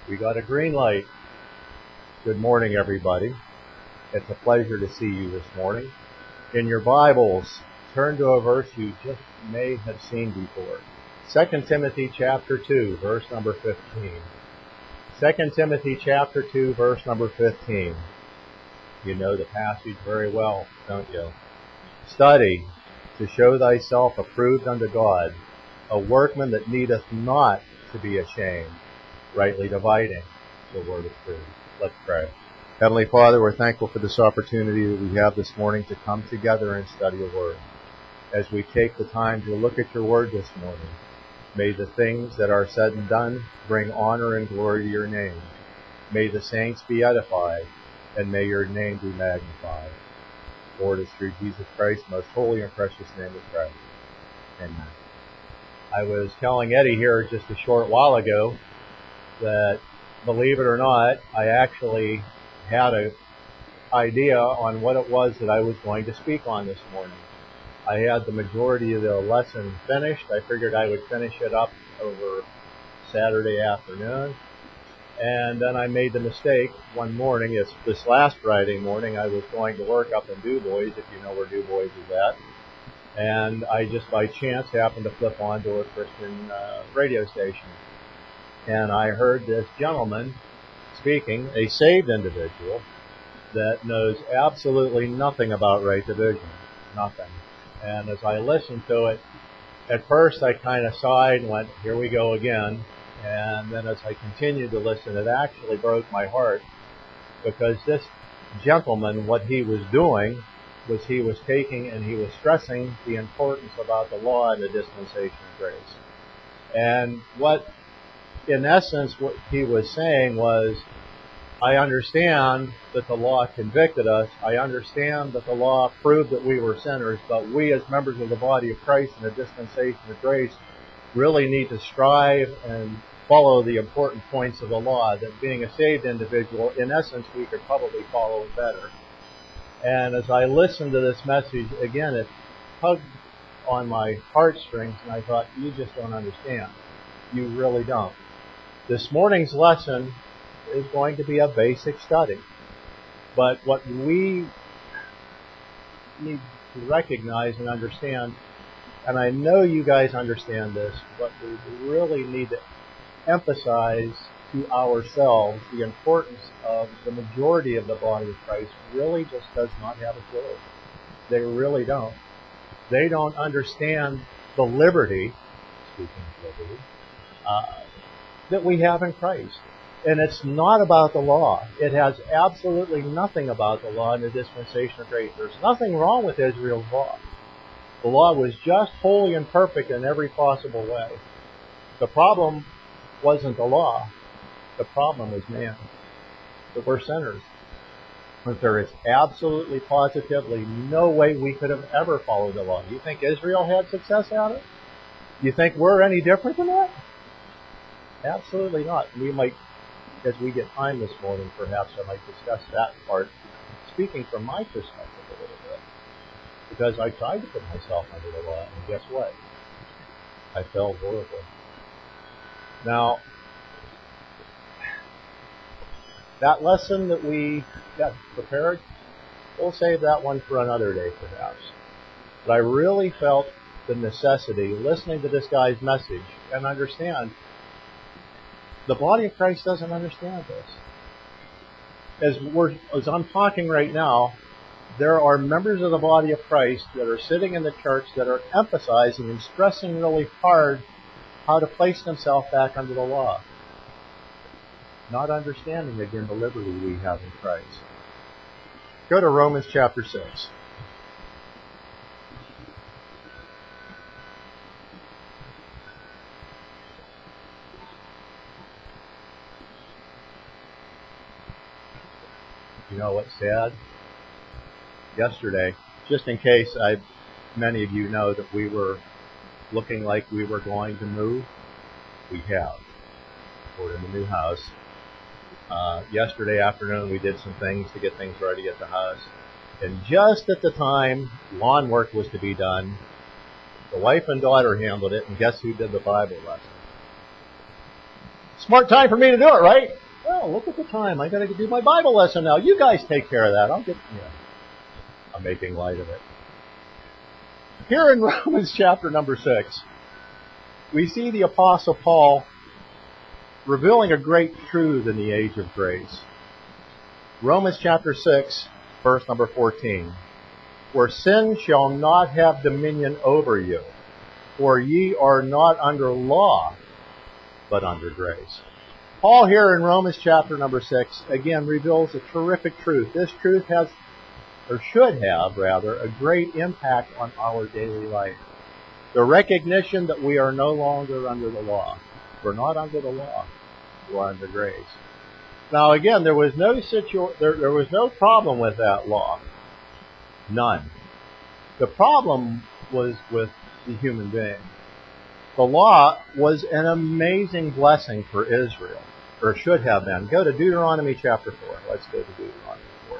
We got a green light. Good morning, everybody. It's a pleasure to see you this morning. In your Bibles, turn to a verse you just may have seen before. 2 Timothy chapter 2, verse number 15. 2 Timothy chapter 2, verse number 15. You know the passage very well, don't you? Study to show thyself approved unto God, a workman that needeth not to be ashamed, rightly dividing the word of truth. Let's pray. Heavenly Father, we're thankful for this opportunity that we have this morning to come together and study your word. As we take the time to look at your word this morning, may the things that are said and done bring honor and glory to your name. May the saints be edified, and may your name be magnified. Lord, it's through Jesus Christ's most holy and precious name we pray. Amen. I was telling Eddie here just a short while ago that, believe it or not, I actually had an idea on what it was that I was going to speak on this morning. I had the majority of the lesson finished. I figured I would finish it up over Saturday afternoon. And then I made the mistake one morning. This last Friday morning, I was going to work up in DuBois, if you know where DuBois is at. And I just by chance happened to flip onto a Christian radio station. And I heard this gentleman speaking, a saved individual that knows absolutely nothing about right division. Nothing. And as I listened to it, at first I kind of sighed and went, here we go again. And then as I continued to listen, it actually broke my heart, because this gentleman, what he was doing was he was taking and he was stressing the importance about the law and the dispensation of grace. And what, in essence, what he was saying was, I understand that the law convicted us. I understand that the law proved that we were sinners, but we as members of the body of Christ in the dispensation of grace really need to strive and follow the important points of the law, that being a saved individual, in essence, we could probably follow it better. And as I listened to this message, again, it tugged on my heartstrings, and I thought, you just don't understand. You really don't. This morning's lesson is going to be a basic study. But what we need to recognize and understand, and I know you guys understand this, but we really need to emphasize to ourselves the importance of the majority of the body of Christ really just does not have a clue. They really don't. They don't understand the liberty, speaking of liberty, that we have in Christ. And it's not about the law. It has absolutely nothing about the law in the dispensation of grace. There's nothing wrong with Israel's law. The law was just holy and perfect in every possible way. The problem wasn't the law. The problem was man. That we're sinners. But there is absolutely, positively no way we could have ever followed the law. You think Israel had success at it? You think we're any different than that? Absolutely not. We might, as we get time this morning, perhaps I might discuss that part, speaking from my perspective a little bit. Because I tried to put myself under the law, and guess what? I fell horribly. Now, that lesson that we got prepared, we'll save that one for another day, perhaps. But I really felt the necessity, listening to this guy's message, and understand the body of Christ doesn't understand this. As I'm talking right now, there are members of the body of Christ that are sitting in the church that are emphasizing and stressing really hard how to place themselves back under the law. Not understanding, again, the liberty we have in Christ. Go to Romans chapter 6. You know what's sad? Yesterday, just in case many of you know that we were looking like we were going to move, we have. We're in the new house. Yesterday afternoon we did some things to get things ready at the house. And just at the time lawn work was to be done, the wife and daughter handled it, and guess who did the Bible lesson? Smart time for me to do it, right? Well, look at the time. I got to do my Bible lesson now. You guys take care of that. I'm making light of it. Here in Romans chapter number 6, we see the Apostle Paul revealing a great truth in the age of grace. Romans chapter 6, verse number 14. For sin shall not have dominion over you, for ye are not under law, but under grace. Paul here in Romans chapter number 6, again, reveals a terrific truth. This truth has, or should have, rather, a great impact on our daily life. The recognition that we are no longer under the law. We're not under the law. We're under grace. Now again, there was no problem with that law. None. The problem was with the human being. The law was an amazing blessing for Israel, or should have been. Go to Deuteronomy chapter 4. Let's go to Deuteronomy 4.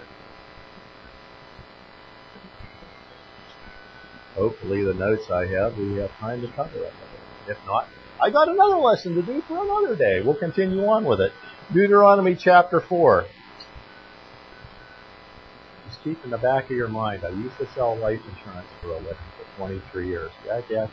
Hopefully the notes I have, we have time to cover it. If not, I got another lesson to do for another day. We'll continue on with it. Deuteronomy chapter 4. Just keep in the back of your mind, I used to sell life insurance for a living for 23 years. Yeah.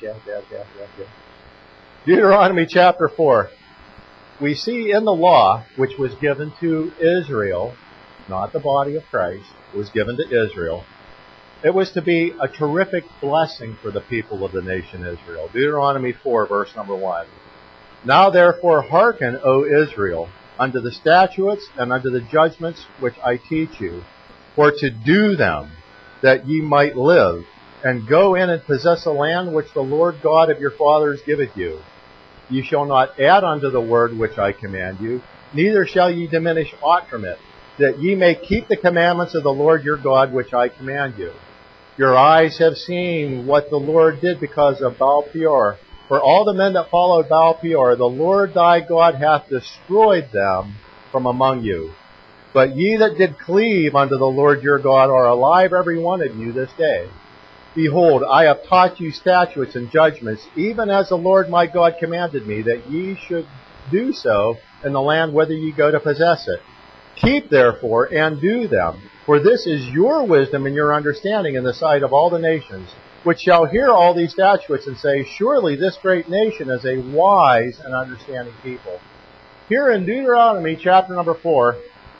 Deuteronomy chapter 4. We see in the law, which was given to Israel, not the body of Christ, was given to Israel. It was to be a terrific blessing for the people of the nation Israel. Deuteronomy 4, verse number 1. Now therefore hearken, O Israel, unto the statutes and unto the judgments which I teach you, for to do them, that ye might live, and go in and possess a land which the Lord God of your fathers giveth you. Ye shall not add unto the word which I command you, neither shall ye diminish aught from it, that ye may keep the commandments of the Lord your God which I command you. Your eyes have seen what the Lord did because of Baal-peor. For all the men that followed Baal-peor, the Lord thy God hath destroyed them from among you. But ye that did cleave unto the Lord your God are alive every one of you this day. Behold, I have taught you statutes and judgments, even as the Lord my God commanded me, that ye should do so in the land whither ye go to possess it. Keep therefore and do them, for this is your wisdom and your understanding in the sight of all the nations, which shall hear all these statutes and say, surely this great nation is a wise and understanding people. Here in Deuteronomy chapter number 4,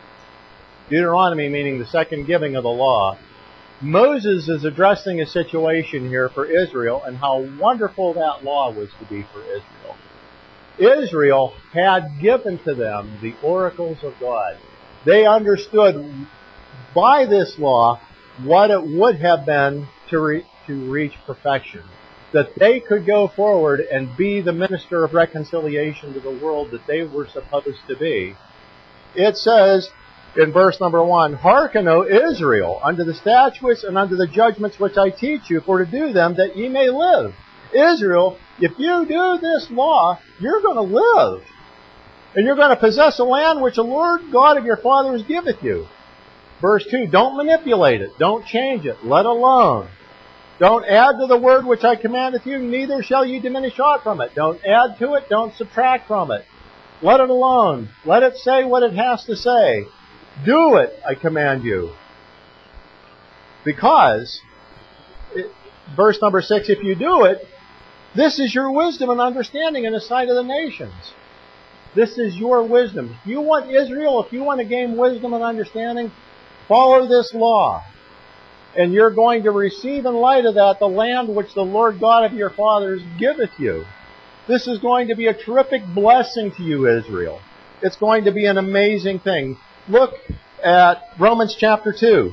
Deuteronomy meaning the second giving of the law, Moses is addressing a situation here for Israel and how wonderful that law was to be for Israel. Israel had given to them the oracles of God. They understood by this law what it would have been to reach perfection. That they could go forward and be the minister of reconciliation to the world that they were supposed to be. It says in verse number 1, hearken, O Israel, unto the statutes and unto the judgments which I teach you, for to do them that ye may live. Israel, if you do this law, you're going to live. And you're going to possess a land which the Lord God of your fathers giveth you. Verse 2, don't manipulate it. Don't change it. Let alone. Don't add to the word which I commandeth you, neither shall ye diminish aught from it. Don't add to it. Don't subtract from it. Let it alone. Let it say what it has to say. Do it, I command you. Because, verse number 6, if you do it, this is your wisdom and understanding in the sight of the nations. This is your wisdom. If you want Israel, if you want to gain wisdom and understanding, follow this law. And you're going to receive in light of that the land which the Lord God of your fathers giveth you. This is going to be a terrific blessing to you, Israel. It's going to be an amazing thing. Look at Romans chapter 2.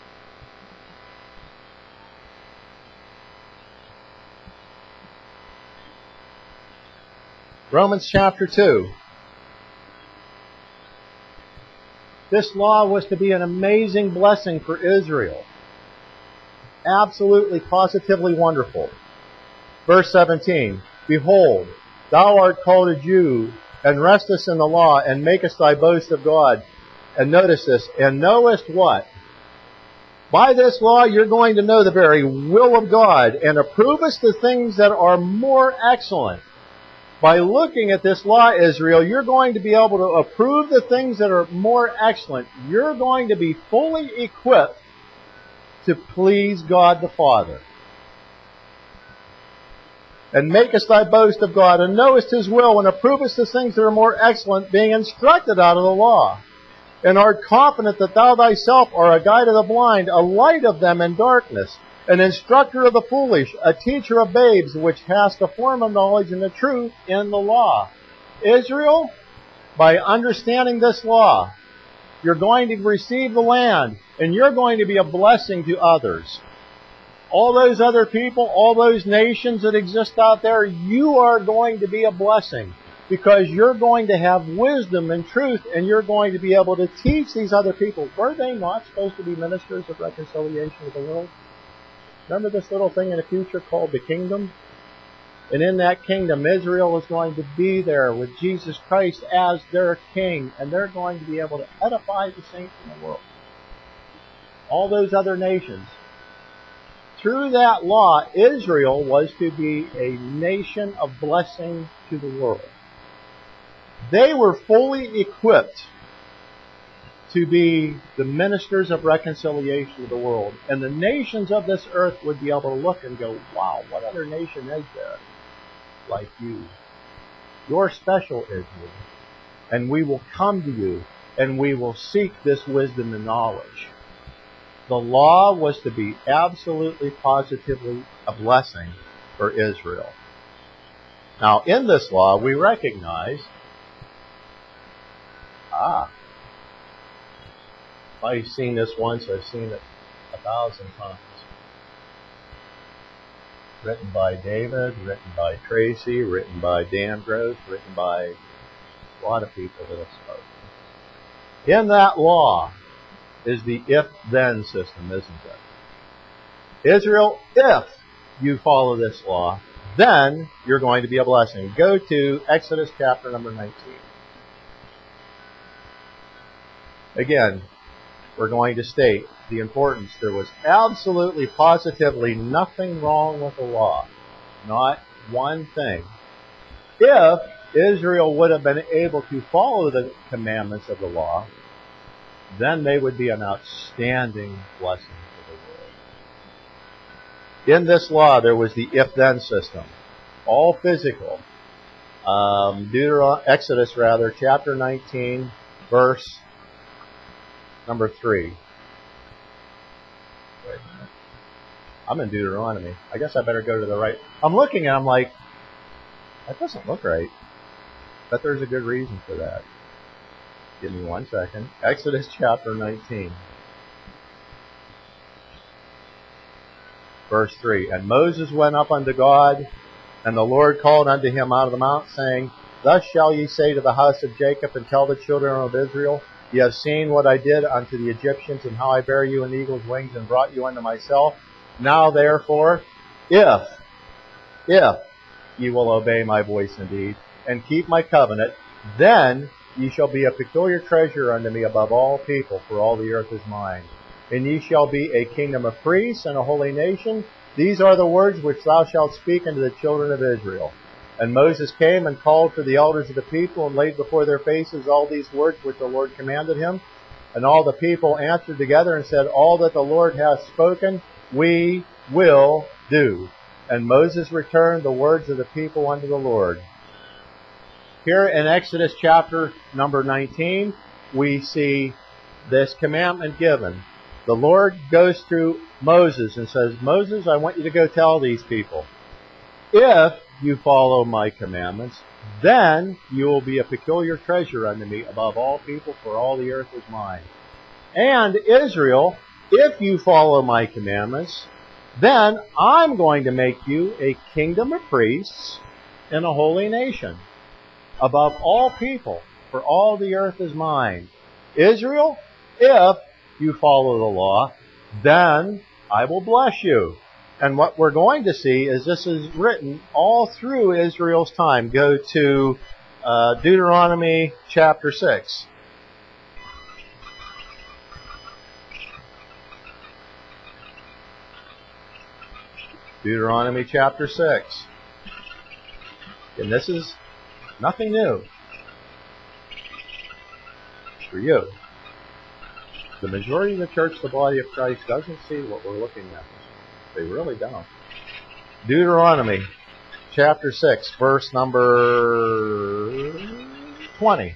Romans chapter 2. This law was to be an amazing blessing for Israel. Absolutely, positively wonderful. Verse 17. Behold, thou art called a Jew, and restest in the law, and makest thy boast of God. And notice this, and knowest what? By this law you're going to know the very will of God, and approvest the things that are more excellent. By looking at this law, Israel, you're going to be able to approve the things that are more excellent. You're going to be fully equipped to please God the Father. And makest thy boast of God, and knowest His will, and approvest the things that are more excellent, being instructed out of the law. And art confident that thou thyself art a guide of the blind, a light of them in darkness, an instructor of the foolish, a teacher of babes, which hast a form of knowledge and the truth in the law. Israel, by understanding this law, you're going to receive the land, and you're going to be a blessing to others. All those other people, all those nations that exist out there, you are going to be a blessing because you're going to have wisdom and truth, and you're going to be able to teach these other people. Were they not supposed to be ministers of reconciliation with the world? Remember this little thing in the future called the kingdom? And in that kingdom, Israel is going to be there with Jesus Christ as their king, and they're going to be able to edify the saints in the world. All those other nations. Through that law, Israel was to be a nation of blessing to the world. They were fully equipped to be the ministers of reconciliation to the world. And the nations of this earth would be able to look and go, wow, what other nation is there like you? You're special, Israel. And we will come to you, and we will seek this wisdom and knowledge. The law was to be absolutely, positively a blessing for Israel. Now, in this law, we recognize, if I've seen this once, I've seen it 1,000 times. Written by David, written by Tracy, written by Dan Gross, written by a lot of people that have spoken. In that law is the if-then system, isn't it? Israel, if you follow this law, then you're going to be a blessing. Go to Exodus chapter number 19. Again, we're going to state the importance. There was absolutely, positively nothing wrong with the law. Not one thing. If Israel would have been able to follow the commandments of the law, then they would be an outstanding blessing to the world. In this law, there was the if-then system. All physical. Exodus, chapter 19, verse number 3. Wait a minute. I'm in Deuteronomy. I guess I better go to the right. I'm looking and I'm like, that doesn't look right. But there's a good reason for that. Give me 1 second. Exodus chapter 19. Verse 3. And Moses went up unto God, and the Lord called unto him out of the mount, saying, Thus shall ye say to the house of Jacob, and tell the children of Israel, Ye have seen what I did unto the Egyptians, and how I bare you in eagle's wings, and brought you unto myself. Now therefore, if ye will obey my voice indeed, and keep my covenant, then ye shall be a peculiar treasure unto me above all people, for all the earth is mine. And ye shall be a kingdom of priests and a holy nation. These are the words which thou shalt speak unto the children of Israel. And Moses came and called for the elders of the people, and laid before their faces all these words which the Lord commanded him. And all the people answered together and said, All that the Lord hath spoken, we will do. And Moses returned the words of the people unto the Lord. Here in Exodus chapter number 19, we see this commandment given. The Lord goes through Moses and says, Moses, I want you to go tell these people, if you follow my commandments, then you will be a peculiar treasure unto me above all people, for all the earth is mine. And Israel, if you follow my commandments, then I'm going to make you a kingdom of priests and a holy nation above all people, for all the earth is mine. Israel, if you follow the law, then I will bless you. And what we're going to see is this is written all through Israel's time. Go to Deuteronomy chapter 6. Deuteronomy chapter 6. And this is Nothing new for you. The majority of the church, the body of Christ, doesn't see what we're looking at. They really don't. Deuteronomy chapter 6, verse number 20.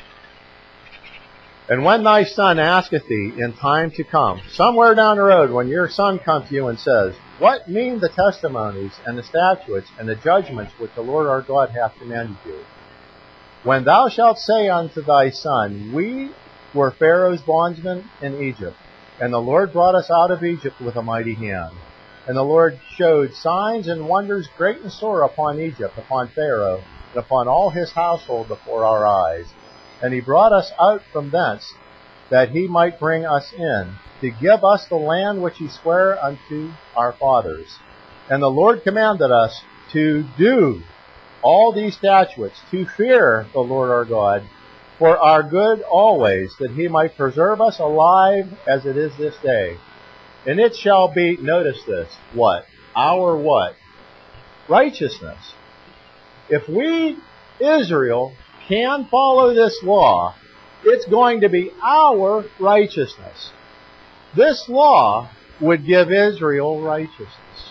And when thy son asketh thee in time to come, somewhere down the road, when your son comes to you and says, what mean the testimonies and the statutes and the judgments which the Lord our God hath commanded you? When thou shalt say unto thy son, we were Pharaoh's bondsmen in Egypt, and the Lord brought us out of Egypt with a mighty hand. And the Lord showed signs and wonders great and sore upon Egypt, upon Pharaoh, and upon all his household before our eyes. And he brought us out from thence, that he might bring us in, to give us the land which he sware unto our fathers. And the Lord commanded us to do all these statutes, to fear the Lord our God, for our good always, that he might preserve us alive as it is this day. And it shall be, notice this, what? Our what? Righteousness. If we, Israel, can follow this law, it's going to be our righteousness. This law would give Israel righteousness.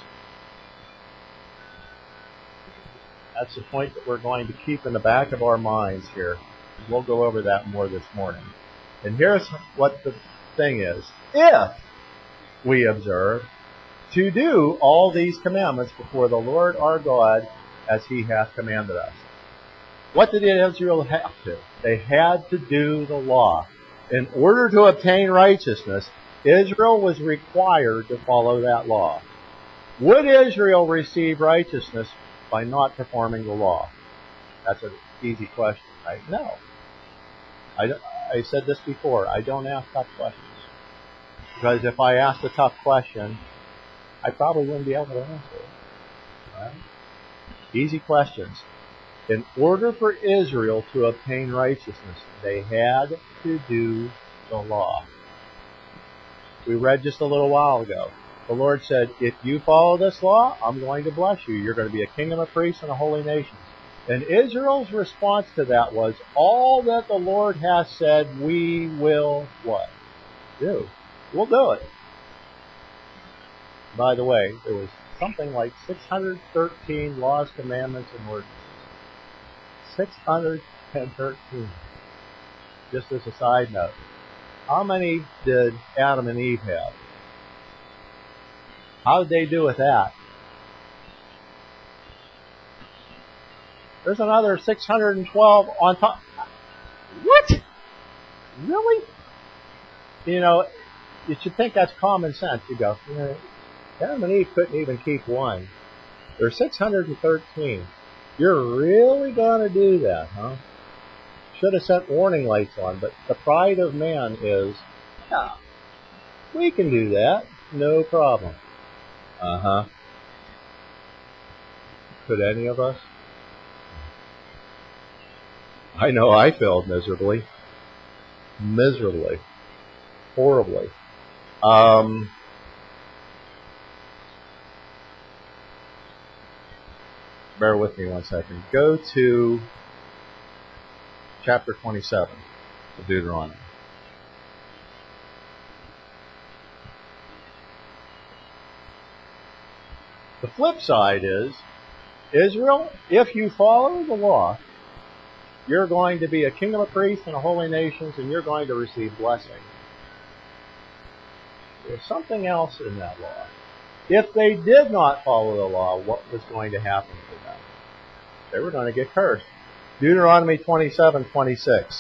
That's the point that we're going to keep in the back of our minds here. We'll go over that more this morning. And here's what the thing is. If we observe to do all these commandments before the Lord our God as he hath commanded us. What did Israel have to? They had to do the law. In order to obtain righteousness, Israel was required to follow that law. Would Israel receive righteousness by not performing the law? That's an easy question, right? No. I said this before. I don't ask tough questions. Because if I asked a tough question, I probably wouldn't be able to answer it. Right? Easy questions. In order for Israel to obtain righteousness, they had to do the law. We read just a little while ago. The Lord said, if you follow this law, I'm going to bless you. You're going to be a kingdom of priests and a holy nation. And Israel's response to that was, all that the Lord has said, we will what? Do. We'll do it. By the way, there was something like 613 laws, commandments, and ordinances. 613. Just as a side note. How many did Adam and Eve have? How did they do with that? There's another 612 on top. What? Really? You know, you should think that's common sense. You go, Adam and Eve couldn't even keep one. There's 613. You're really going to do that, huh? Should have set warning lights on, but the pride of man is, yeah, we can do that. No problem. Uh-huh. Could any of us? I know I failed miserably. Miserably. Horribly. Bear with me one second. Go to chapter 27 of Deuteronomy. The flip side is, Israel, if you follow the law, you're going to be a kingdom of priests and a holy nation, and you're going to receive blessing. There's something else in that law. If they did not follow the law, what was going to happen to them? They were going to get cursed. Deuteronomy 27:26.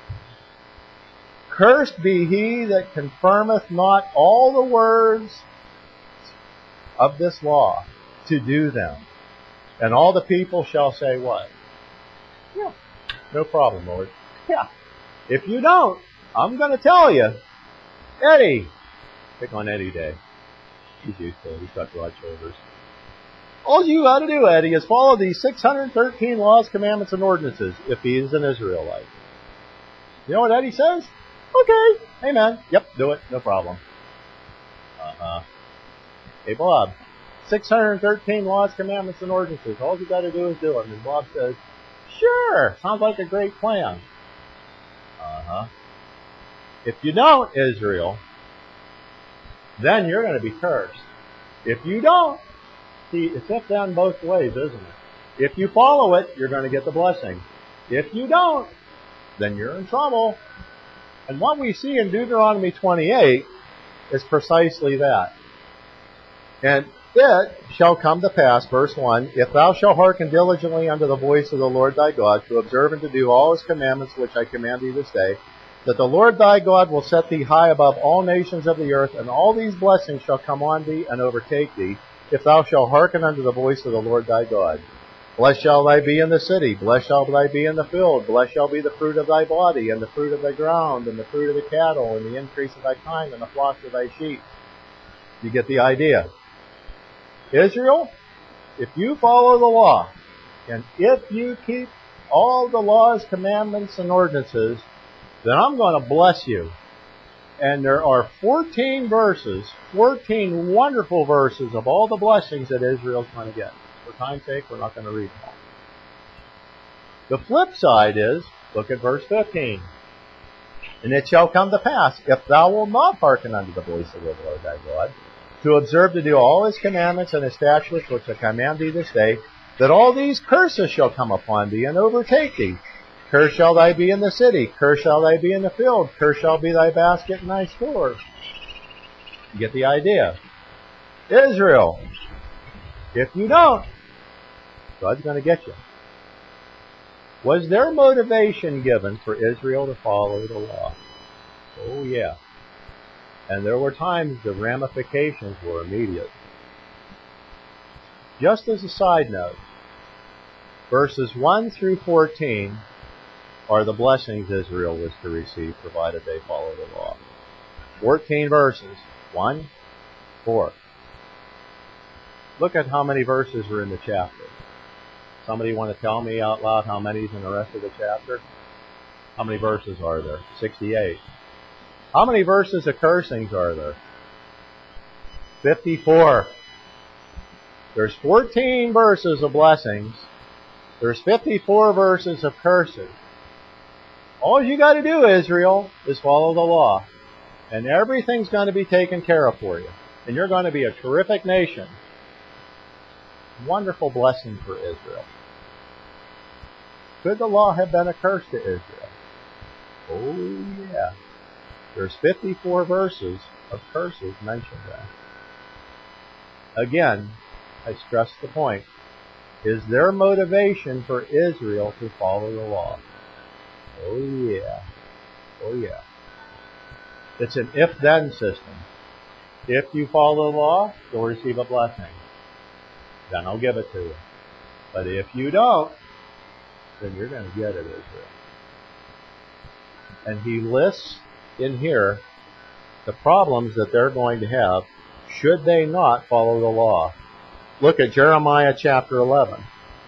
Cursed be he that confirmeth not all the words of this law to do them. And all the people shall say what? Yeah, no problem, Lord. Yeah. If you don't, I'm going to tell you. Eddie. Pick on Eddie Day. He's used to it. He's got broad shoulders. All you got to do, Eddie, is follow these 613 laws, commandments, and ordinances if he is an Israelite. You know what Eddie says? Okay. Amen. Yep, do it. No problem. Hey, Bob. 613 laws, commandments, and ordinances. All you got to do is do them. And Bob says, Sure, sounds like a great plan. Uh-huh. If you don't, Israel, then you're going to be cursed. If you don't, see, it's if then both ways, isn't it? If you follow it, you're going to get the blessing. If you don't, then you're in trouble. And what we see in Deuteronomy 28 is precisely that. And it shall come to pass, verse 1, if thou shalt hearken diligently unto the voice of the Lord thy God, to observe and to do all his commandments which I command thee this day, that the Lord thy God will set thee high above all nations of the earth, and all these blessings shall come on thee and overtake thee, if thou shalt hearken unto the voice of the Lord thy God. Blessed shall thy be in the city, blessed shall thy be in the field, blessed shall be the fruit of thy body, and the fruit of thy ground, and the fruit of the cattle, and the increase of thy kind, and the flocks of thy sheep. You get the idea. Israel, if you follow the law, and if you keep all the laws, commandments, and ordinances, then I'm going to bless you. And there are 14 verses, 14 wonderful verses of all the blessings that Israel's going to get. For time's sake, we're not going to read them all. The flip side is, look at verse 15. And it shall come to pass, if thou wilt not hearken unto the voice of the Lord thy God, to observe to do all his commandments and his statutes which I command thee this day, that all these curses shall come upon thee and overtake thee. Cursed shall thy be in the city, cursed shall thy be in the field, cursed shall be thy basket and thy store. You get the idea. Israel, if you don't, God's going to get you. Was there motivation given for Israel to follow the law? Oh yeah. And there were times the ramifications were immediate. Just as a side note, verses 1 through 14 are the blessings Israel was to receive, provided they follow the law. 14 verses. 1, 4. Look at how many verses are in the chapter. Somebody want to tell me out loud how many is in the rest of the chapter? How many verses are there? 68. How many verses of cursings are there? 54. There's 14 verses of blessings. There's 54 verses of curses. All you got to do, Israel, is follow the law. And everything's going to be taken care of for you. And you're going to be a terrific nation. Wonderful blessing for Israel. Could the law have been a curse to Israel? Oh, yeah. There's 54 verses of curses mentioned there. Again, I stress the point. Is there motivation for Israel to follow the law? Oh, yeah. Oh, yeah. It's an if-then system. If you follow the law, you'll receive a blessing. Then I'll give it to you. But if you don't, then you're going to get it, Israel. And he lists in here the problems that they're going to have should they not follow the law. Look at Jeremiah chapter 11.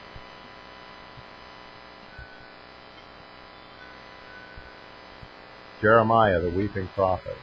Jeremiah, the weeping prophet.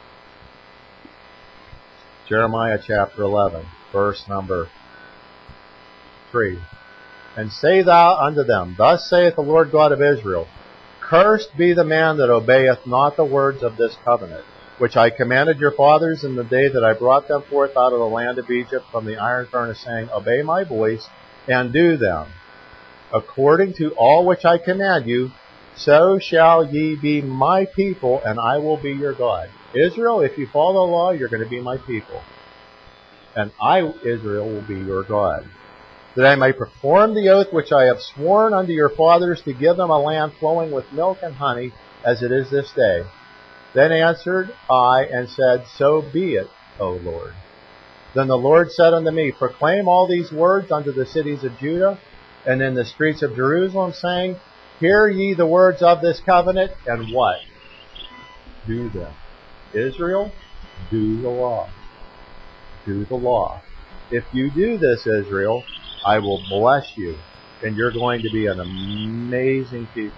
Jeremiah chapter 11, verse number 3. And say thou unto them, Thus saith the Lord God of Israel, Cursed be the man that obeyeth not the words of this covenant, which I commanded your fathers in the day that I brought them forth out of the land of Egypt from the iron furnace, saying, Obey my voice, and do them. According to all which I command you, so shall ye be my people, and I will be your God. Israel, if you follow the law, you're going to be my people. And I, Israel, will be your God. That I may perform the oath which I have sworn unto your fathers to give them a land flowing with milk and honey, as it is this day. Then answered I and said, So be it, O Lord. Then the Lord said unto me, Proclaim all these words unto the cities of Judah and in the streets of Jerusalem, saying, Hear ye the words of this covenant, and what? Do them. Israel, do the law. Do the law. If you do this, Israel, I will bless you, and you're going to be an amazing people.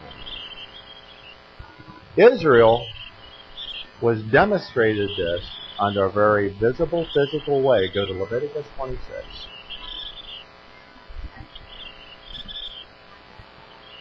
Israel was demonstrated this under a very visible, physical way. Go to Leviticus 26.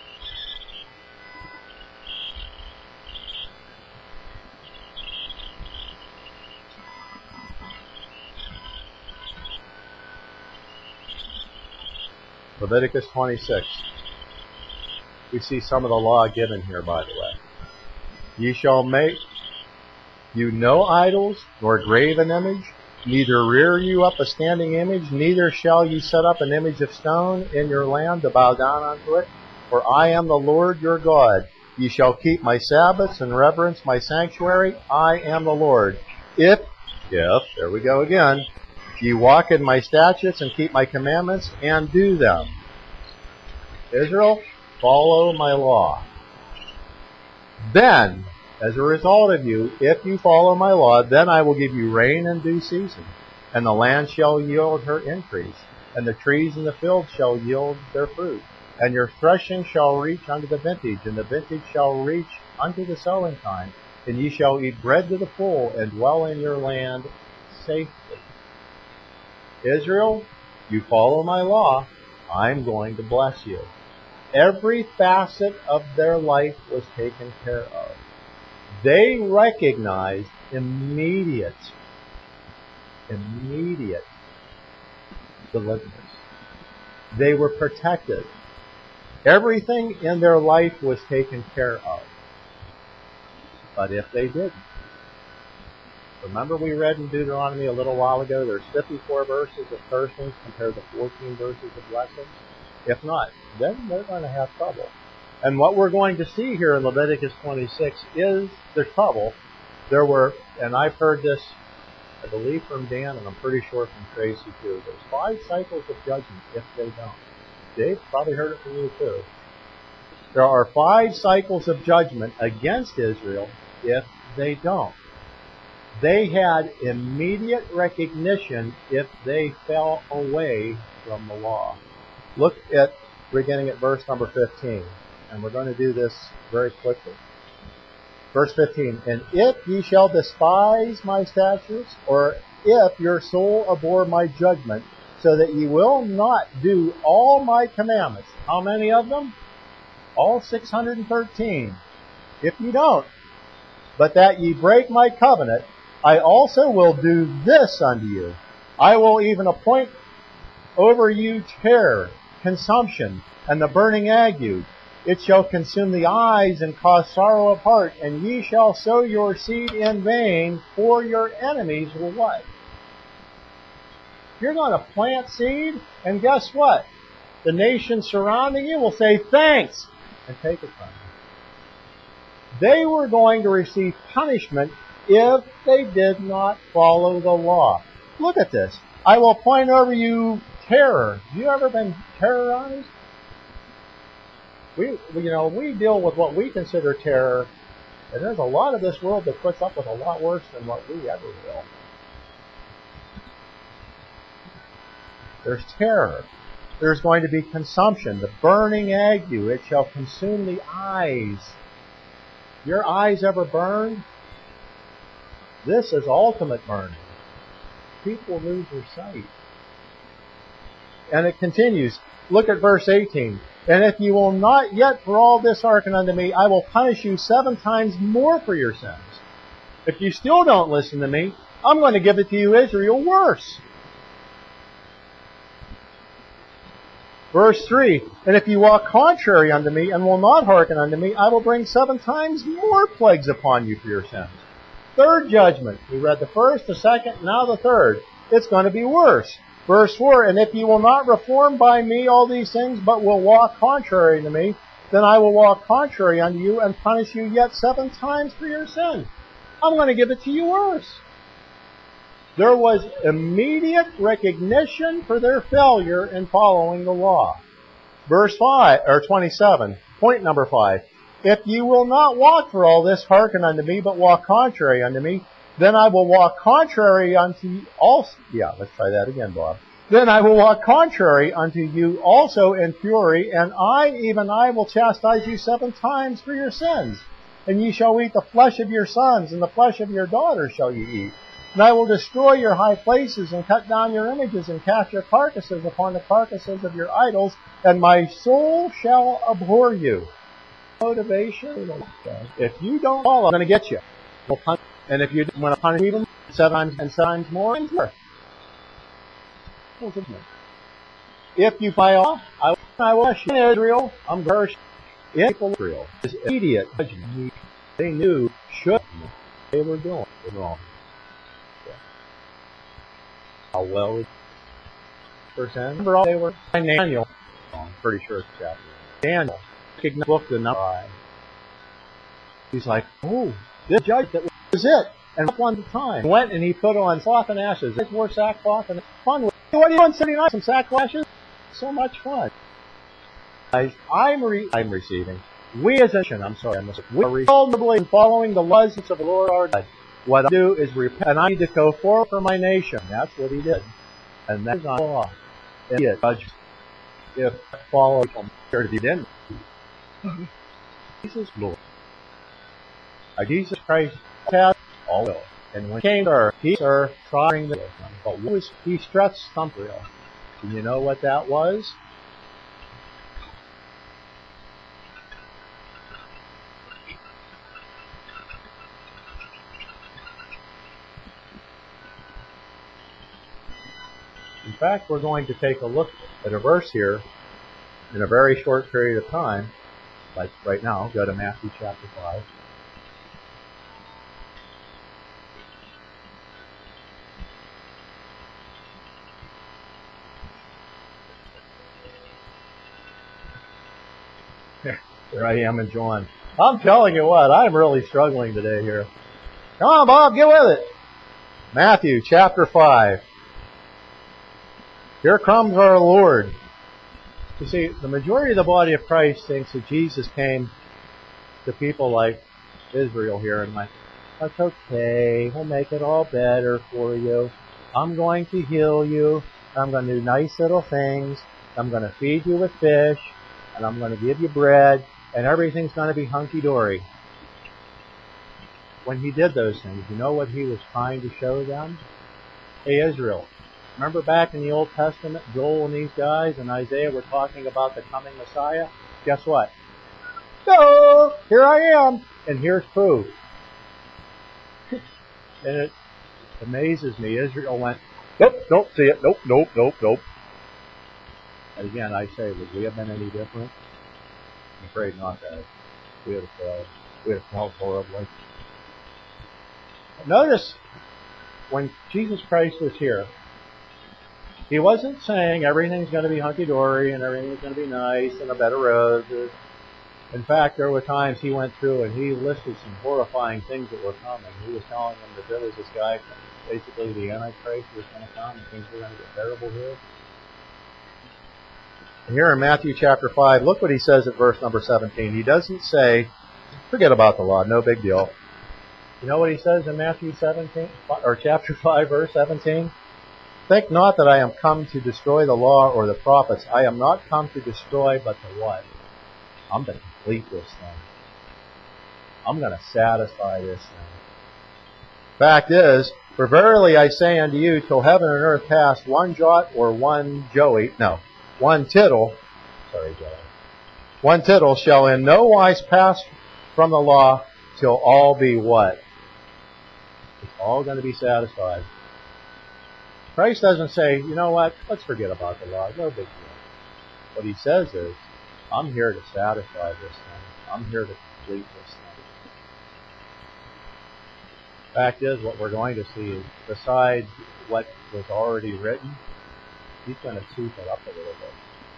Leviticus 26. We see some of the law given here, by the way. Ye shall make you no idols, nor grave an image, neither rear you up a standing image, neither shall ye set up an image of stone in your land to bow down unto it. For I am the Lord your God. Ye shall keep my Sabbaths and reverence my sanctuary. I am the Lord. If, there we go again, ye walk in my statutes and keep my commandments and do them. Israel, follow my law. Then, as a result of you, if you follow my law, then I will give you rain in due season, and the land shall yield her increase, and the trees in the field shall yield their fruit, and your threshing shall reach unto the vintage, and the vintage shall reach unto the sowing time, and ye shall eat bread to the full, and dwell in your land safely. Israel, you follow my law, I'm going to bless you. Every facet of their life was taken care of. They recognized immediate deliverance. They were protected. Everything in their life was taken care of. But if they didn't, remember we read in Deuteronomy a little while ago, there's 54 verses of cursings compared to 14 verses of blessings. If not, then they're going to have trouble. And what we're going to see here in Leviticus 26 is the trouble. There were, and I've heard this, I believe from Dan, and I'm pretty sure from Tracy too, there's 5 cycles of judgment if they don't. Dave probably heard it from you too. There are 5 cycles of judgment against Israel if they don't. They had immediate recognition if they fell away from the law. Look at, beginning at verse number 15. And we're going to do this very quickly. Verse 15, and if ye shall despise my statutes, or if your soul abhor my judgment, so that ye will not do all my commandments. How many of them? All 613. If ye don't, but that ye break my covenant, I also will do this unto you. I will even appoint over you terror, consumption, and the burning ague. It shall consume the eyes and cause sorrow of heart, and ye shall sow your seed in vain, for your enemies will what? You're going to plant seed, and guess what? The nations surrounding you will say thanks and take it from you. They were going to receive punishment if they did not follow the law. Look at this. I will appoint over you terror. Have you ever been terrorized? We deal with what we consider terror, and there's a lot of this world that puts up with a lot worse than what we ever will. There's terror. There's going to be consumption, the burning ague. It shall consume the eyes. Your eyes ever burned? This is ultimate burning. People lose their sight. And it continues. Look at verse 18. And if you will not yet for all this hearken unto me, I will punish you 7 times more for your sins. If you still don't listen to me, I'm going to give it to you, Israel, worse. Verse 3, and if you walk contrary unto me and will not hearken unto me, I will bring 7 times more plagues upon you for your sins. Third judgment. We read the first, the second, now the third. It's going to be worse. Verse 4, and if you will not reform by me all these things, but will walk contrary to me, then I will walk contrary unto you and punish you yet 7 times for your sin. I'm going to give it to you worse. There was immediate recognition for their failure in following the law. Verse 27, point number 5. If you will not walk for all this, hearken unto me, but walk contrary unto me, then I will walk contrary unto you also. Yeah, let's try that again, Bob. Then I will walk contrary unto you also in fury, and I will chastise you 7 times for your sins. And ye shall eat the flesh of your sons, and the flesh of your daughters shall ye eat. And I will destroy your high places, and cut down your images, and cast your carcasses upon the carcasses of your idols, and my soul shall abhor you. Motivation. If you don't follow, I'm going to get you. And if you want to punish even 7 times and 7 times more, If you fly off, I will in Israel. I'm going to Israel. It's immediate judgment. They knew should they were doing it wrong. Yeah. How well was percent? Remember all they were Daniel. I'm pretty sure it's chapter. Daniel book the number 5. He's like, oh, this judge that was it. And one at a time. He went and he put on cloth and ashes. They wore sackcloth and fun. What are you doing sitting on some sackcloth ashes? So much fun. I'm receiving. We as a nation, we are reasonably following the laws of the Lord our God. What I do is repent, and I need to go forward for my nation. That's what he did. And that's not law. If follow him, if you didn't. Jesus Lord. Jesus Christ has all will. And when he came to earth, he was trying the but what was he struts something real. Do you know what that was? In fact, we're going to take a look at a verse here in a very short period of time. Like right now, go to Matthew chapter 5. There I am in John. I'm telling you what, I'm really struggling today here. Come on, Bob, get with it. Matthew chapter 5. Here comes our Lord. You see, the majority of the body of Christ thinks that Jesus came to people like Israel here and went, that's okay, we'll make it all better for you. I'm going to heal you. I'm going to do nice little things. I'm going to feed you with fish. And I'm going to give you bread. And everything's going to be hunky-dory. When he did those things, you know what he was trying to show them? Hey, Israel. Remember back in the Old Testament, Joel and these guys and Isaiah were talking about the coming Messiah? Guess what? So, here I am, and here's proof. And it amazes me. Israel went, nope, don't see it. Nope. And again, I say, would we have been any different? I'm afraid not, guys. We would have failed. We would have felt horribly. Notice, when Jesus Christ was here, he wasn't saying everything's going to be hunky-dory and everything's going to be nice and a bed of roses. In fact, there were times he went through and he listed some horrifying things that were coming. He was telling them that there was this guy, basically the Antichrist, was going to come and things were going to get terrible here. And here in Matthew chapter 5, look what he says at verse number 17. He doesn't say, forget about the law, no big deal. You know what he says in Matthew 17, or chapter 5, verse 17? Think not that I am come to destroy the law or the prophets. I am not come to destroy, but to what? I'm going to complete this thing. I'm going to satisfy this thing. Fact is, for verily I say unto you, till heaven and earth pass, one jot or one tittle shall in no wise pass from the law till all be what? It's all going to be satisfied. Christ doesn't say, you know what, let's forget about the law. No big deal. What he says is, I'm here to satisfy this thing. I'm here to complete this thing. Fact is, what we're going to see is, besides what was already written, he's going to soup it up a little bit.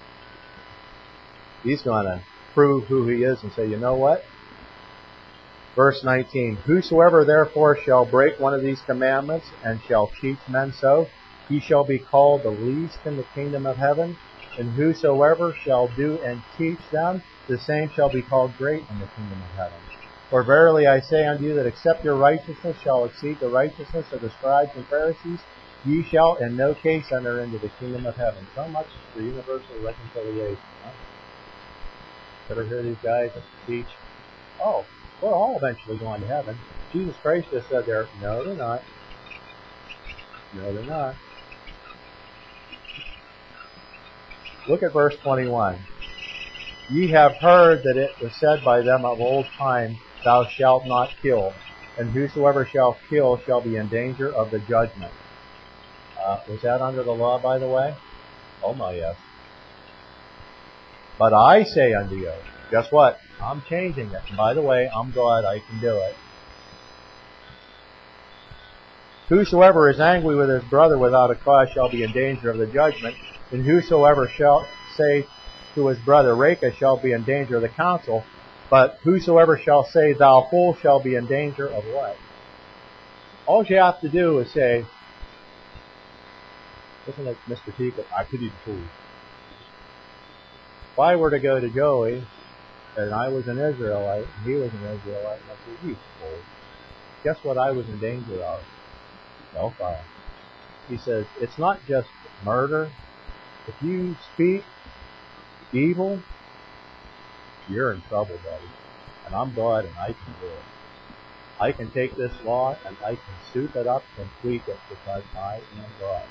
He's going to prove who he is and say, you know what? Verse 19, whosoever therefore shall break one of these commandments and shall teach men so, he shall be called the least in the kingdom of heaven. And whosoever shall do and teach them, the same shall be called great in the kingdom of heaven. For verily I say unto you that except your righteousness shall exceed the righteousness of the scribes and Pharisees, ye shall in no case enter into the kingdom of heaven. So much for universal reconciliation. Huh? Ever hear these guys teach, oh, we're all eventually going to heaven. Jesus Christ just said there, no, they're not. No, they're not. Look at verse 21. Ye have heard that it was said by them of old time, thou shalt not kill, and whosoever shall kill shall be in danger of the judgment. Was that under the law, by the way? Oh my, yes. But I say unto you, guess what? I'm changing it. And by the way, I'm God, I can do it. Whosoever is angry with his brother without a cause shall be in danger of the judgment, and whosoever shall say to his brother, Raca, shall be in danger of the council, but whosoever shall say, thou fool, shall be in danger of what? All you have to do is say, isn't it, Mr. Teacup, I pity the fool. If I were to go to Joey, and I was an Israelite, and he was an Israelite, and I said, you fool. Guess what I was in danger of? Hellfire. He says, it's not just murder. If you speak evil, you're in trouble, buddy. And I'm God, and I can do it. I can take this law, and I can soup it up and tweak it because I am God.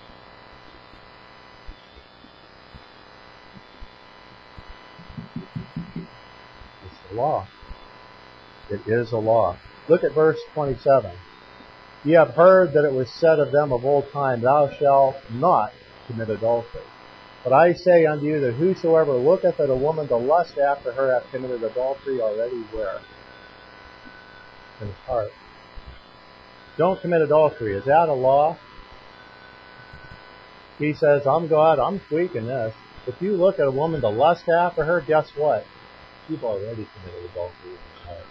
It's the law. It is a law. Look at verse 27. Ye have heard that it was said of them of old time, thou shalt not commit adultery. But I say unto you that whosoever looketh at a woman to lust after her hath committed adultery already where? In his heart. Don't commit adultery. Is that a law? He says, I'm God, I'm tweaking this. If you look at a woman to lust after her, guess what? You've already committed adultery in your heart.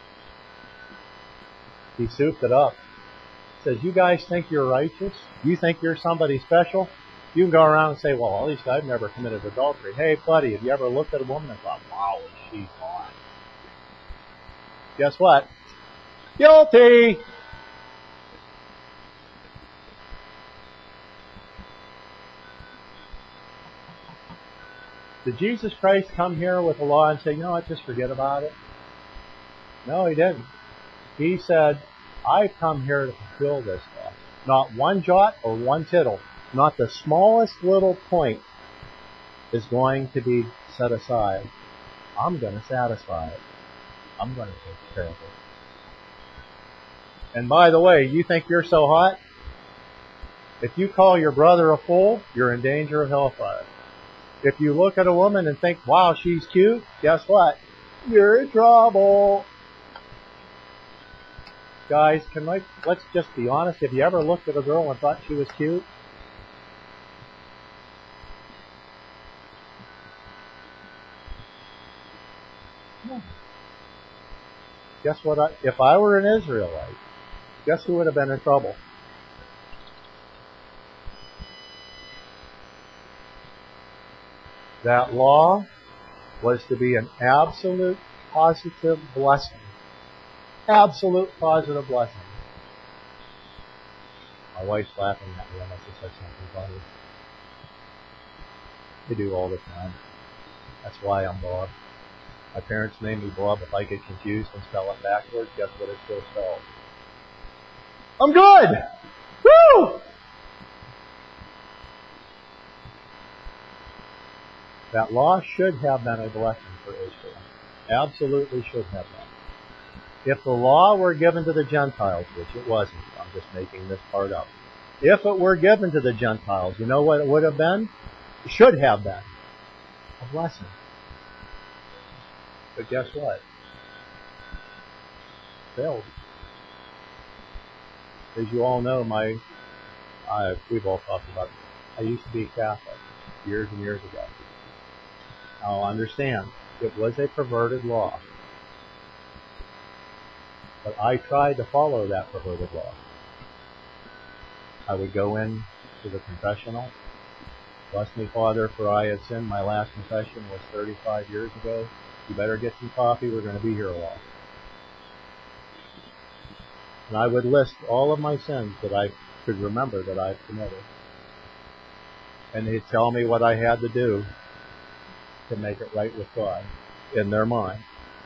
He souped it up. He says, you guys think you're righteous? You think you're somebody special? You can go around and say, well, at least I've never committed adultery. Hey, buddy, have you ever looked at a woman and thought, wow, she's hot? Guess what? Guilty! Did Jesus Christ come here with a law and say, you know what, just forget about it? No, he didn't. He said, I've come here to fulfill this law. Not one jot or one tittle, not the smallest little point is going to be set aside. I'm going to satisfy it. I'm going to take care of it. And by the way, you think you're so hot? If you call your brother a fool, you're in danger of hellfire. If you look at a woman and think, wow, she's cute, guess what? You're in trouble. Guys, let's just be honest. Have you ever looked at a girl and thought she was cute? No. Guess what? If I were an Israelite, guess who would have been in trouble? That law was to be an absolute positive blessing. Absolute positive blessing. My wife's laughing at me. I must have said something funny. They do all the time. That's why I'm Bob. My parents named me Bob. If I get confused and spell it backwards, guess what it still spells? I'm good! Woo! That law should have been a blessing for Israel. Absolutely should have been. If the law were given to the Gentiles, which it wasn't, I'm just making this part up. If it were given to the Gentiles, you know what it would have been? It should have been a blessing. But guess what? Failed. As you all know, we've all talked about it. I used to be Catholic years and years ago. Now understand, it was a perverted law. But I tried to follow that perverted law. I would go in to the confessional. Bless me, Father, for I have sinned. My last confession was 35 years ago. You better get some coffee. We're going to be here a while. And I would list all of my sins that I could remember that I've committed. And they'd tell me what I had to do to make it right with God in their mind,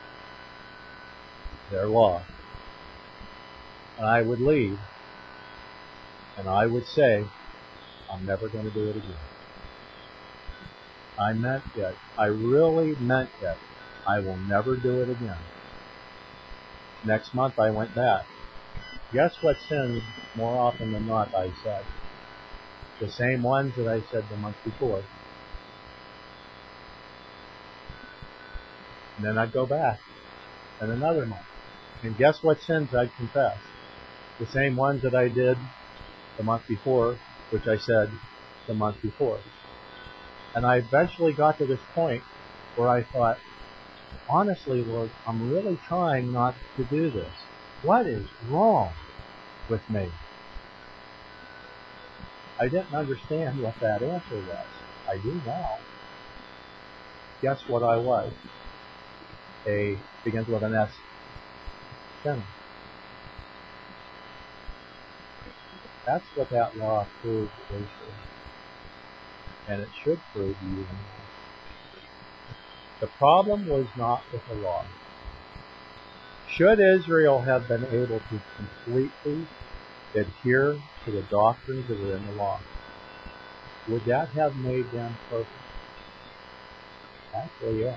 their law. And I would leave, and I would say, I'm never going to do it again. I meant it. I really meant it. I will never do it again. Next month I went back. Guess what sins more often than not I said? The same ones that I said the month before. And then I'd go back. And another month. And guess what sins I'd confess? The same ones that I did the month before, which I said the month before. And I eventually got to this point where I thought, honestly, Lord, I'm really trying not to do this. What is wrong with me? I didn't understand what that answer was. I do now. Guess what I was? Begins with an S. Sinner. That's what that law proved Israel. And it should prove you and me. The problem was not with the law. Should Israel have been able to completely adhere to the doctrines that are in the law, would that have made them perfect? Actually, yeah.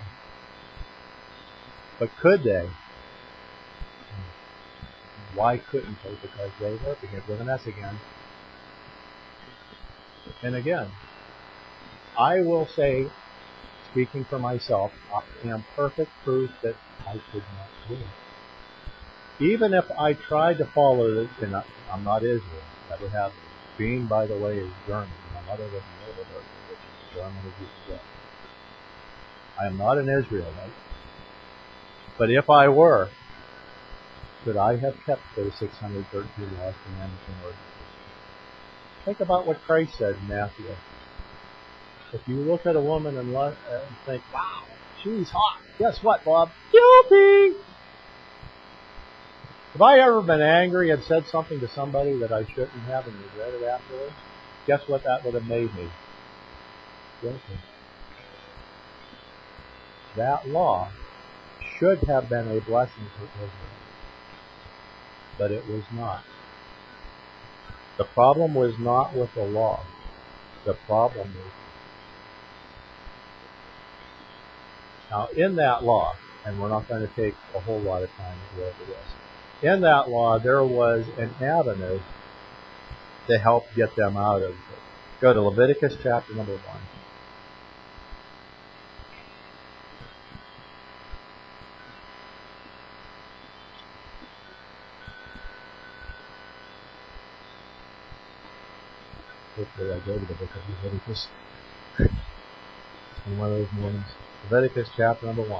But could they? Why couldn't they? Because they were. Begins with an S again. And again, I will say, speaking for myself, I am perfect proof that I could not do it. Even if I tried to follow this, and I'm not Israel, never have been. Being, by the way, is German. My mother was an Israelite, which is German as you can get. I am not an Israelite. But if I were, could I have kept those 613 laws, commandments, and ordinances? Think about what Christ said in Matthew. If you look at a woman and think, wow, she's hot. Guess what, Bob? Guilty! Have I ever been angry and said something to somebody that I shouldn't have and regretted afterwards? Guess what that would have made me? Guilty. That law should have been a blessing for Israel, but it was not. The problem was not with the law. The problem was... Now, in that law, and we're not going to take a whole lot of time to go over this, in that law there was an avenue to help get them out of it. Go to Leviticus chapter number 1. Hopefully I go to the book of Leviticus in one of those mornings. Leviticus chapter number 1.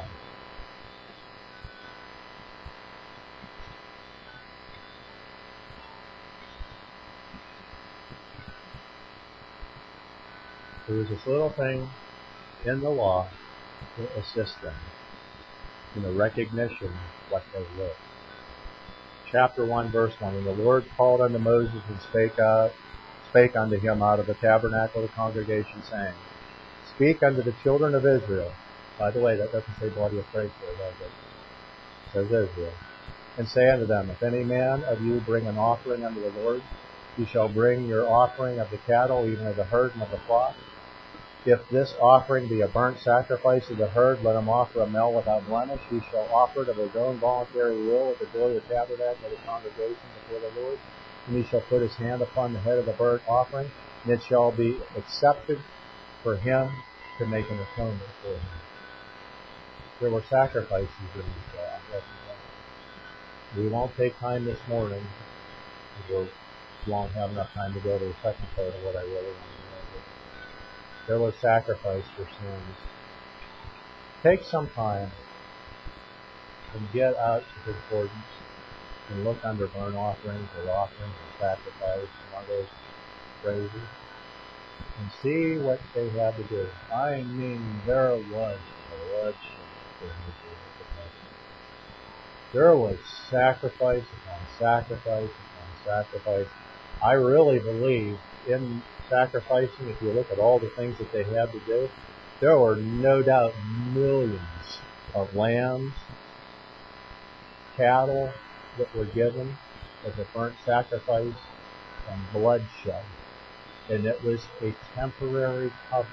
There was this little thing in the law to assist them in the recognition of what they were. Chapter 1, verse 1. And the Lord called unto Moses and spake unto him out of the tabernacle of the congregation, saying, Speak unto the children of Israel. By the way, that doesn't say body of Christ there, does it? It says Israel. And say unto them, If any man of you bring an offering unto the Lord, you shall bring your offering of the cattle, even of the herd and of the flock. If this offering be a burnt sacrifice of the herd, let him offer a male without blemish. He shall offer it of his own voluntary will at the door of the tabernacle of the congregation before the Lord. And he shall put his hand upon the head of the burnt offering, and it shall be accepted for him to make an atonement for him. There were sacrifices in this law. We won't take time this morning, because we won't have enough time to go to the second part of what I really want to know. There was sacrifice for sins. Take some time and get out to concordance and look under burnt offerings or offerings or sacrifice and one of those phrases and see what they had to do. I mean, there was bloodshed. There was sacrifice upon sacrifice upon sacrifice. I really believe in sacrificing. If you look at all the things that they had to do, there were no doubt millions of lambs, cattle that were given as a burnt sacrifice and bloodshed. And it was a temporary covering.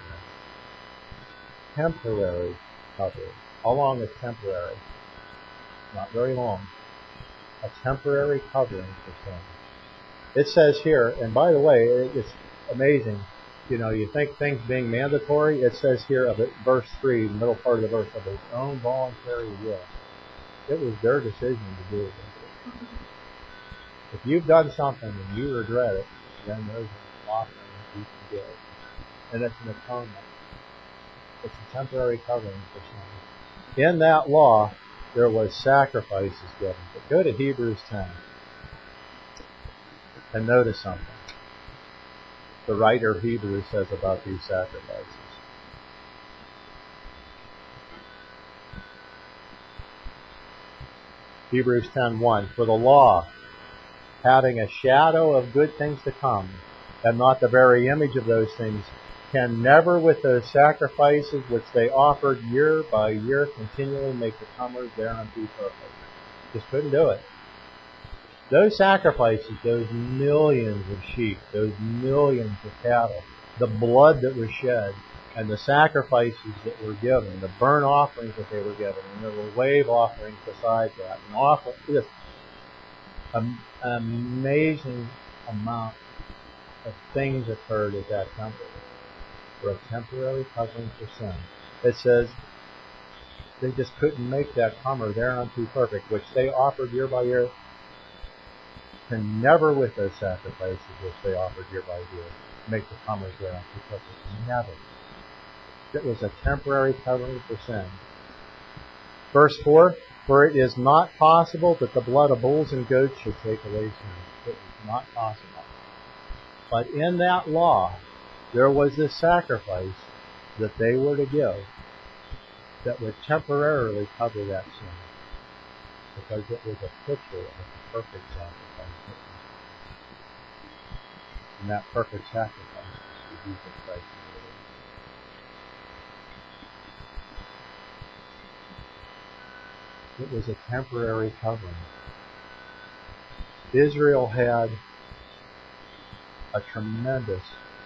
Temporary covering. How long is temporary? Not very long. A temporary covering for sin. It says here, and by the way, it's amazing. You think things being mandatory, it says here of it, verse 3, the middle part of the verse, of his own voluntary will. It was their decision to do it. If you've done something and you regret it, then there's an offering that you can give. And it's an atonement. It's a temporary covering for sin. In that law, there was sacrifices given. But go to Hebrews 10 and notice something. The writer of Hebrews says about these sacrifices. Hebrews 10:1. For the law, having a shadow of good things to come, and not the very image of those things, can never with those sacrifices which they offered year by year continually make the comers thereunto perfect. Just couldn't do it. Those sacrifices, those millions of sheep, those millions of cattle, the blood that was shed, and the sacrifices that were given, the burnt offerings that they were given, and there were wave offerings besides that, and this amazing amount of things occurred at that temple for a temporary covering for sin. It says they just couldn't make that comer thereunto perfect, which they offered year by year, can never with those sacrifices which they offered year by year make the comers thereunto perfect. Never. It was a temporary covering for sin. Verse 4, for it is not possible that the blood of bulls and goats should take away sin. It was not possible. But in that law, there was this sacrifice that they were to give that would temporarily cover that sin, because it was a picture of the perfect sacrifice. And that perfect sacrifice was Jesus Christ. It was a temporary covering. Israel had a tremendous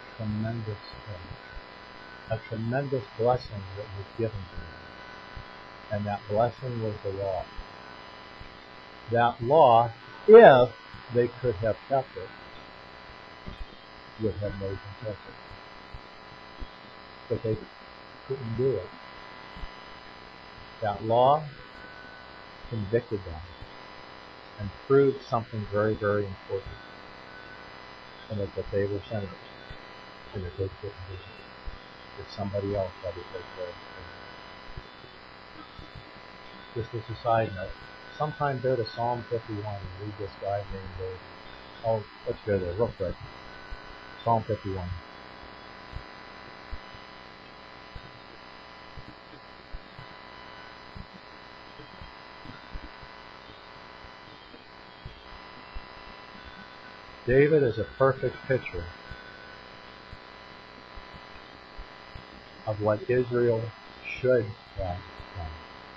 blessing that was given to them. And that blessing was the law. That law, if they could have kept it, would have made them perfect. But they couldn't do it. That law convicted them and proved something very, very important. And that they were sinners. And that they couldn't do it. That somebody else had to take care of it. Just as a side note, sometime go to Psalm 51 and read this guy named David. Oh, let's go there real quick. Psalm 51. David is a perfect picture of what Israel should have done.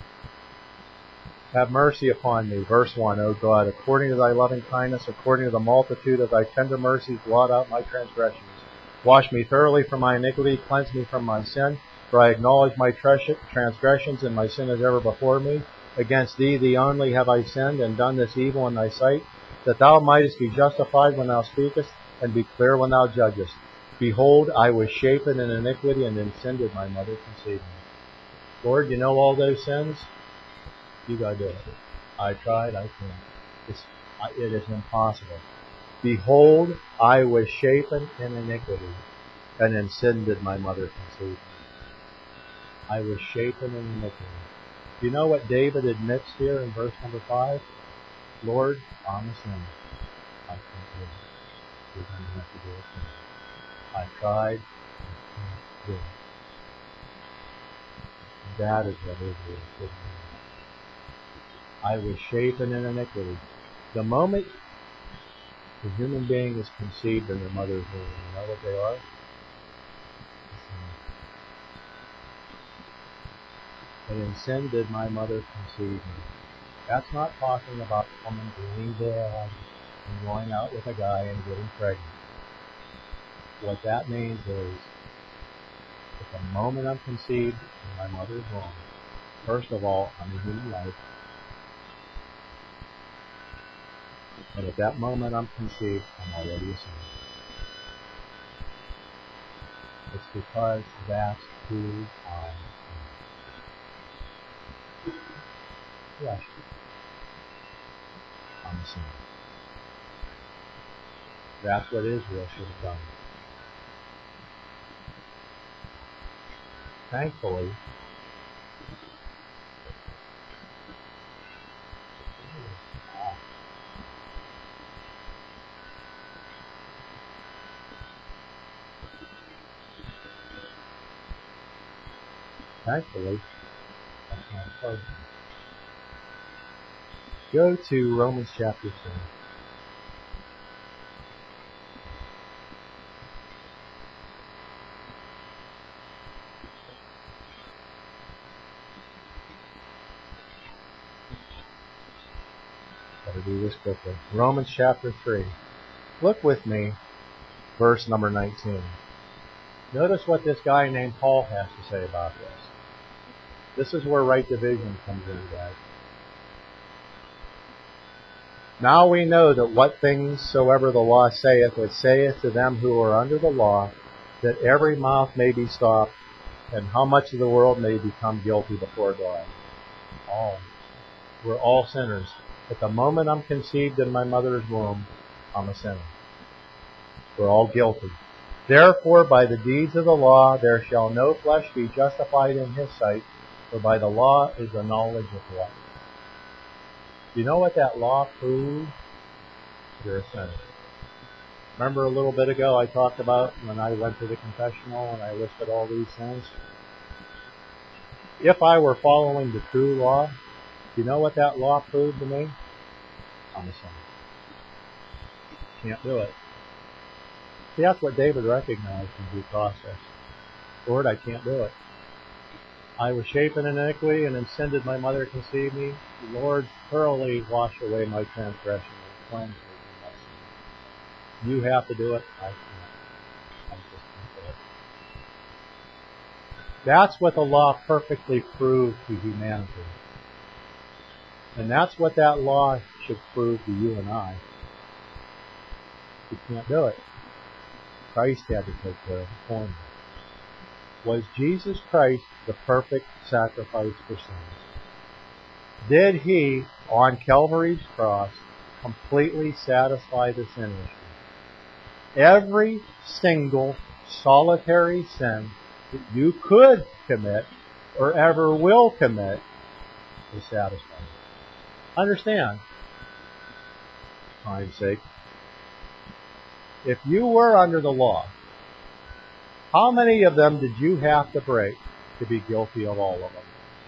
Have mercy upon me. Verse 1, O God, according to thy loving kindness, according to the multitude of thy tender mercies, blot out my transgressions. Wash me thoroughly from my iniquity, cleanse me from my sin, for I acknowledge my transgressions, and my sin is ever before me. Against thee, thee only, have I sinned, and done this evil in thy sight, that thou mightest be justified when thou speakest, and be clear when thou judgest. Behold, I was shapen in iniquity, and in sin did my mother conceive me. Lord, you know all those sins? You gotta do it. I tried, I can't. It is impossible. Behold, I was shapen in iniquity, and in sin did my mother conceive me. I was shapen in iniquity. Do you know what David admits here in verse number 5? Lord, I'm a sinner. I can't do it. You're going to have to do it for me. I tried, I can't do it. That is what Israel should do. I was shapen in iniquity. The moment the human being is conceived in their mother's womb, you know what they are? And in sin did my mother conceive me. That's not talking about a woman being bad and going out with a guy and getting pregnant. What that means is, at the moment I'm conceived in my mother's womb, first of all, I'm a human life. And at that moment I'm conceived, I'm already a sinner. It's because that's who I am. Yes, I'm a sinner. That's what Israel should have done. Thankfully, that's not a problem. Go to Romans chapter 3. Better do this quickly. Romans chapter 3. Look with me, verse number 19. Notice what this guy named Paul has to say about this. This is where right division comes in, guys. Now we know that what things soever the law saith, it saith to them who are under the law, that every mouth may be stopped, and how much of the world may become guilty before God. All. We're all sinners. At the moment I'm conceived in my mother's womb, I'm a sinner. We're all guilty. Therefore, by the deeds of the law, there shall no flesh be justified in his sight, for by the law is the knowledge of life. You know what that law proves? You're a sinner. Remember a little bit ago I talked about when I went to the confessional and I listed all these things? If I were following the true law, you know what that law proved to me? I'm a sinner. Can't do it. See, that's what David recognized in due process. Lord, I can't do it. I was shapen in iniquity, and in sin did my mother conceive me. Lord, thoroughly wash away my transgression and cleanse me from my sin. You have to do it. I can't. I just can't do it. That's what the law perfectly proved to humanity. And that's what that law should prove to you and I. You can't do it. Christ had to take care of it for me. Was Jesus Christ the perfect sacrifice for sins? Did he, on Calvary's cross, completely satisfy the sin issue? Every single solitary sin that you could commit or ever will commit is satisfied. Understand, for time's sake, if you were under the law, how many of them did you have to break to be guilty of all of them?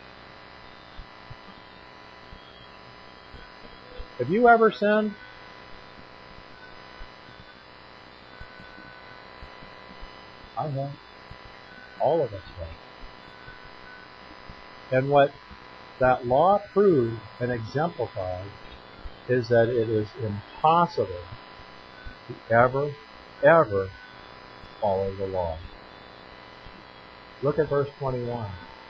Have you ever sinned? I have. All of us have. And what that law proved and exemplified is that it is impossible to ever follow the law. Look at verse 21.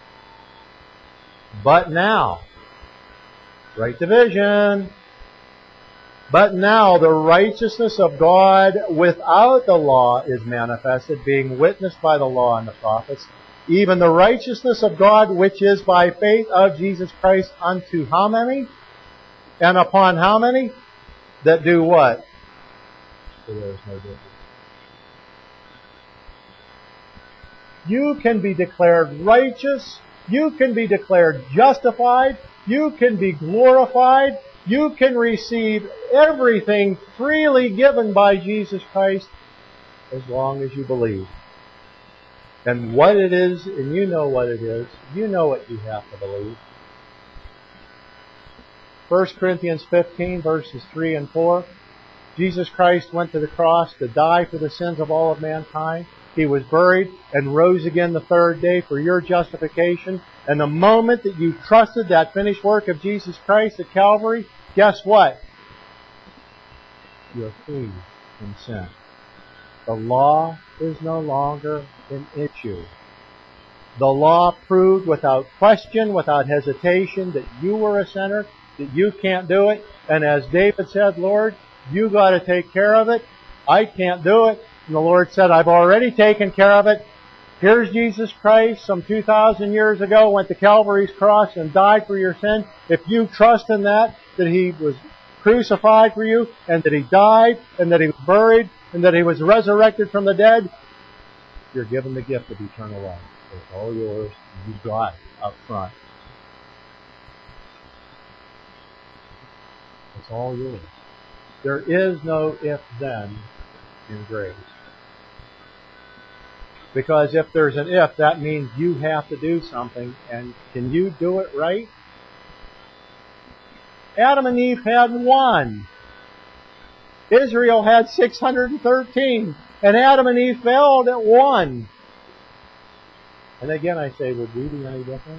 But now, right division, but now the righteousness of God without the law is manifested, being witnessed by the law and the prophets, even the righteousness of God which is by faith of Jesus Christ unto how many? And upon how many? That do what? So there is no difference. You can be declared righteous. You can be declared justified. You can be glorified. You can receive everything freely given by Jesus Christ as long as you believe. And what it is, and you know what it is, you know what you have to believe. 1 Corinthians 15, verses 3 and 4. Jesus Christ went to the cross to die for the sins of all of mankind. He was buried and rose again the third day for your justification. And the moment that you trusted that finished work of Jesus Christ at Calvary, guess what? You're free from sin. The law is no longer an issue. The law proved without question, without hesitation, that you were a sinner, that you can't do it. And as David said, Lord, you got to take care of it. I can't do it. And the Lord said, I've already taken care of it. Here's Jesus Christ, some 2,000 years ago, went to Calvary's cross and died for your sin. If you trust in that He was crucified for you, and that He died, and that He was buried, and that He was resurrected from the dead, you're given the gift of eternal life. It's all yours, and you've got it up front. It's all yours. There is no if-then in grace. Because if there's an if, that means you have to do something. And can you do it right? Adam and Eve had one. Israel had 613. And Adam and Eve failed at one. And again I say, would we be any different?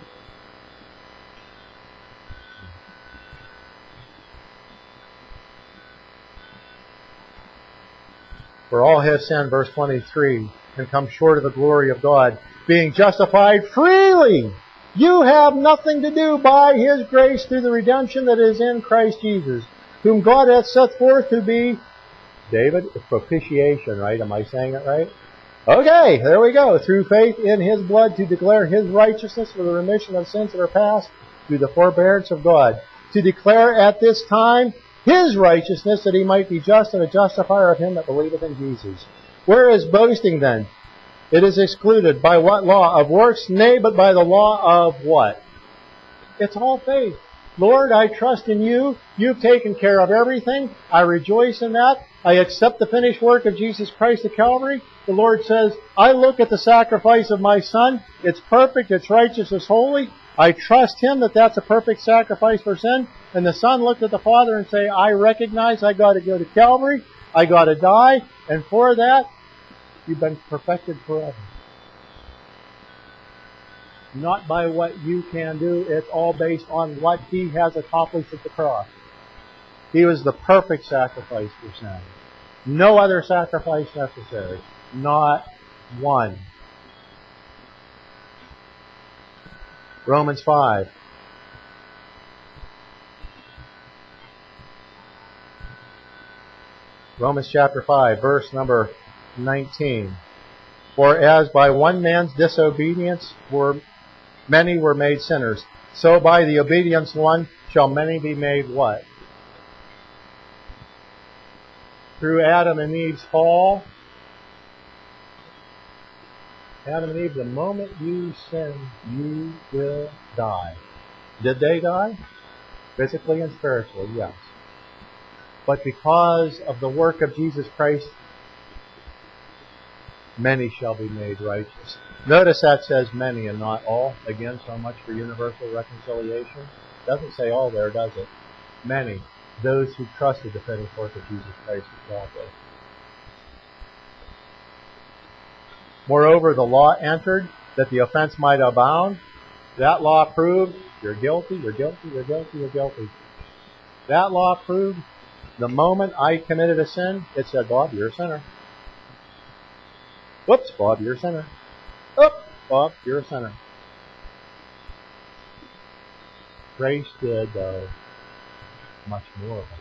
For all have sinned, verse 23, and come short of the glory of God, being justified freely. You have nothing to do by His grace through the redemption that is in Christ Jesus, whom God hath set forth to be, David, propitiation, right? Am I saying it right? Okay, there we go. Through faith in His blood to declare His righteousness for the remission of sins that are past through the forbearance of God. To declare at this time His righteousness, that He might be just and a justifier of him that believeth in Jesus. Where is boasting then? It is excluded. By what law? Of works? Nay, but by the law of what? It's all faith. Lord, I trust in You. You've taken care of everything. I rejoice in that. I accept the finished work of Jesus Christ at Calvary. The Lord says, I look at the sacrifice of My Son. It's perfect, it's righteous, it's holy. I trust Him that that's a perfect sacrifice for sin. And the Son looked at the Father and say, I recognize I got to go to Calvary. I got to die. And for that, you've been perfected forever. Not by what you can do. It's all based on what He has accomplished at the cross. He was the perfect sacrifice for sin. No other sacrifice necessary. Not one. Romans 5. Romans chapter 5, verse number 19. For as by one man's disobedience many were made sinners, so by the obedience of one shall many be made what? Through Adam and Eve's fall. Adam and Eve, the moment you sin, you will die. Did they die? Physically and spiritually, yes. But because of the work of Jesus Christ, many shall be made righteous. Notice that says many and not all. Again, so much for universal reconciliation. Doesn't say all there, does it? Many. Those who trusted the finished work of Jesus Christ at Calvary. Moreover, the law entered that the offense might abound. That law proved you're guilty, you're guilty, you're guilty, you're guilty. That law proved the moment I committed a sin, it said, Bob, you're a sinner. Whoops, Bob, you're a sinner. Oops, Bob, you're a sinner. Grace did, though, much more of it.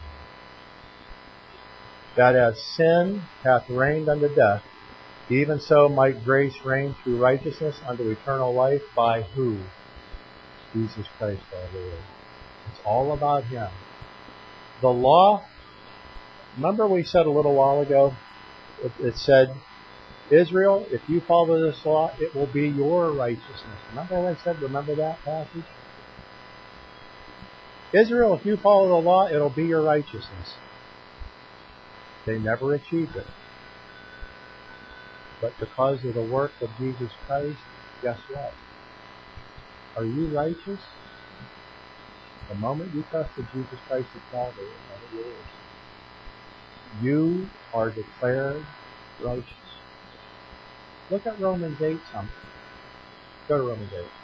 That as sin hath reigned unto death, even so might grace reign through righteousness unto eternal life by who? Jesus Christ our Lord. It's all about Him. The law, remember we said a little while ago, it said, Israel, if you follow this law, it will be your righteousness. Remember what I said? Remember that passage? Israel, if you follow the law, it'll be your righteousness. They never achieved it. But because of the work of Jesus Christ, guess what? Are you righteous? The moment you trusted Jesus Christ at Calvary, it's not yours. You are declared righteous. Look at Romans 8 something. Go to Romans 8.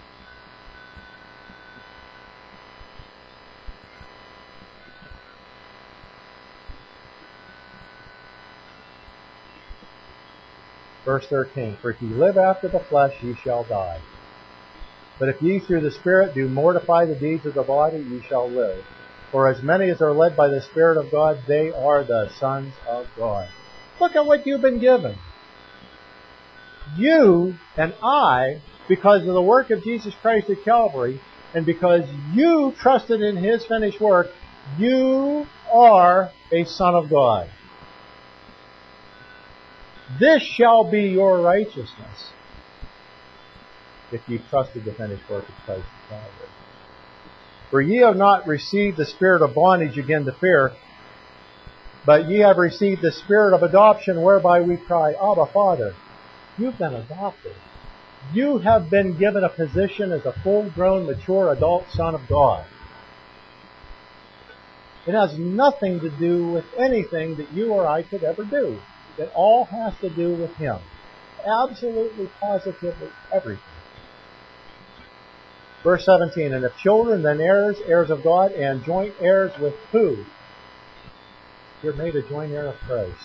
Verse 13, for if ye live after the flesh, ye shall die. But if ye through the Spirit do mortify the deeds of the body, ye shall live. For as many as are led by the Spirit of God, they are the sons of God. Look at what you've been given. You and I, because of the work of Jesus Christ at Calvary, and because you trusted in His finished work, you are a son of God. This shall be your righteousness if you trusted the finished work of Christ at Calvary. For ye have not received the spirit of bondage again to fear, but ye have received the spirit of adoption, whereby we cry, Abba, Father. You've been adopted. You have been given a position as a full-grown, mature, adult son of God. It has nothing to do with anything that you or I could ever do. It all has to do with Him. Absolutely, positively, everything. Verse 17, and if children, then heirs, heirs of God, and joint heirs with who? You're made a joint heir of Christ.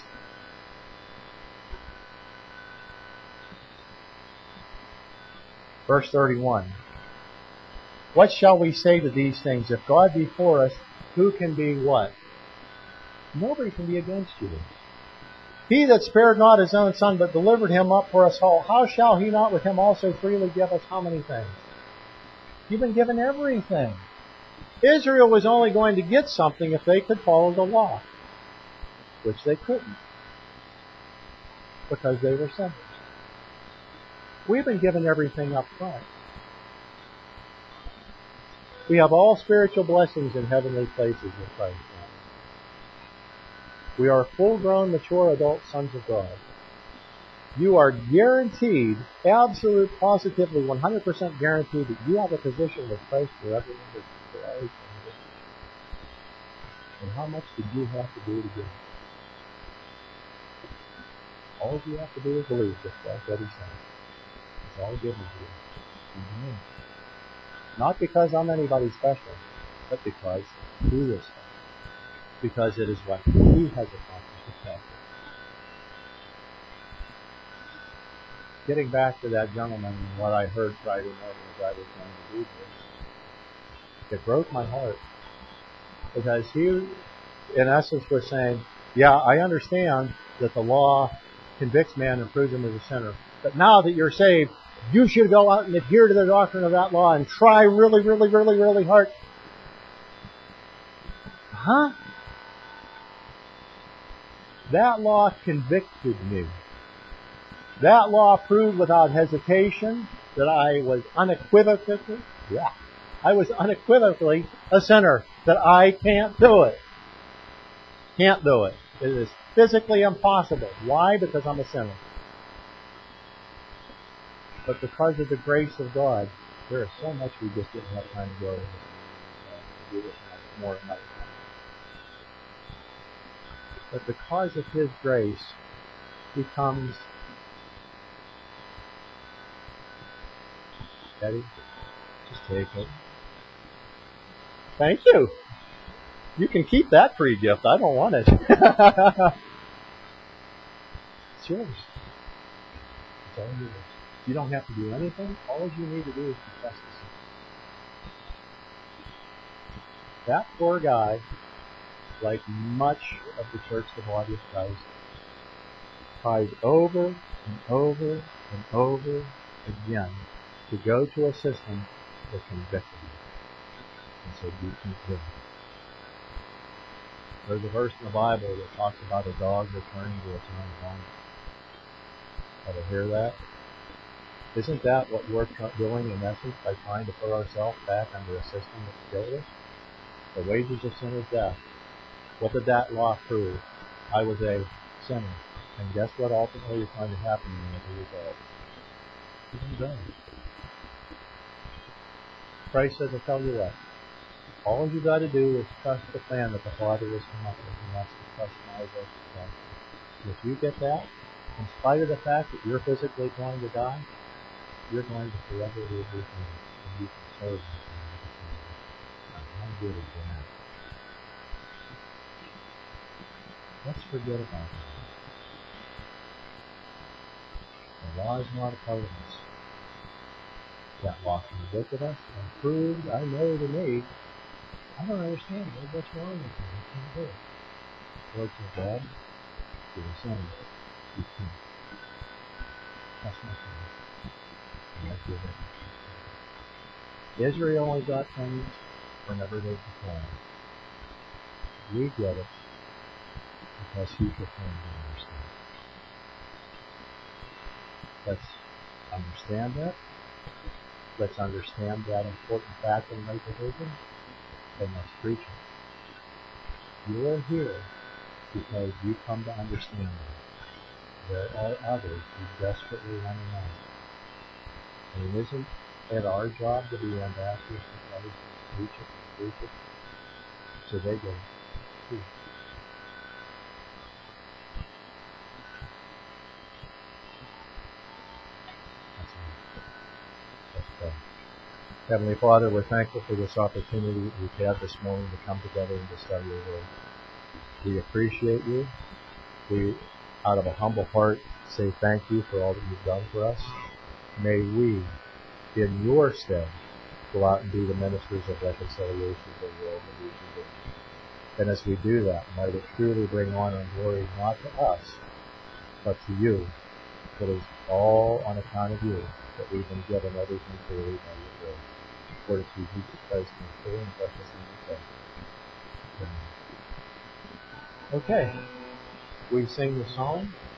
Verse 31. What shall we say to these things? If God be for us, who can be what? Nobody can be against you. He that spared not His own Son, but delivered Him up for us all, how shall He not with Him also freely give us how many things? You've been given everything. Israel was only going to get something if they could follow the law, which they couldn't, because they were sinners. We've been given everything up front. We have all spiritual blessings in heavenly places in Christ. We are full-grown, mature adult sons of God. You are guaranteed, absolute, positively, 100% guaranteed that you have a position with Christ forever and ever. And how much did you have to do to get it? All you have to do is believe, just like what He said. It's all given to you. Mm-hmm. Not because I'm anybody special, but because He is special. Because it is what He has accomplished at Calvary. Getting back to that gentleman and what I heard Friday morning as I was going to do this, it broke my heart. Because he, in essence, was saying, yeah, I understand that the law convicts man and proves him as a sinner. But now that you're saved, you should go out and adhere to the doctrine of that law and try really, really, really, really hard. Huh? That law convicted me. That law proved without hesitation that I was unequivocally a sinner, that I can't do it. Can't do it. It is physically impossible. Why? Because I'm a sinner. But because of the grace of God, there is so much we just didn't have time to go over. Do this more another time. But because of His grace, He comes. Eddie, just take it. Thank you. You can keep that free gift. I don't want it. It's yours. It's all yours. You don't have to do anything. All you need to do is confess the sin. That poor guy, like much of the church, the body of Christ, tries over and over and over again to go to a system that convicts him. And so you keep doing it. There's a verse in the Bible that talks about a dog returning to its own vomit. Ever hear that? Isn't that what we're doing in essence by trying to put ourselves back under a system that killed us? The wages of sin is death. What did that law prove? I was a sinner. And guess what ultimately is going to happen to me as a result? You're going to die. Christ says, I'll tell you what. All you got to do is trust the plan that the Father has come up with, and that's to trust my work of Christ. If you get that, in spite of the fact that you're physically going to die, you're going to forever live with Him, and you can serve Him. How good is that? Let's forget about that. The law is not a part of us. That law convicted us and proved, I know to me, I don't understand it. What's wrong with me? I can't do it. Lord says, Dad, you're a sinner. You can't. That's my son. Israel only got things whenever they performed. We get it because he performed in understand. Let's understand that. Let's understand that important fact and make a vision, and let's preach it. You are here because you come to understand that there are others who desperately want to know. And isn't it our job to be ambassadors for Christ and preach it, so they go too? That's all. Let's pray. Heavenly Father, we're thankful for this opportunity that we've had this morning to come together and to study your word. We appreciate you. We, out of a humble heart, say thank you for all that you've done for us. May we, in your stead, go out and be the ministers of reconciliation to the world that we can do. And as we do that, might it truly bring honor and glory not to us, but to you. It is all on account of you that we've been given everything freely by your grace. For it through Jesus Christ in the full and precious name of God. Amen. Okay. We sing the song.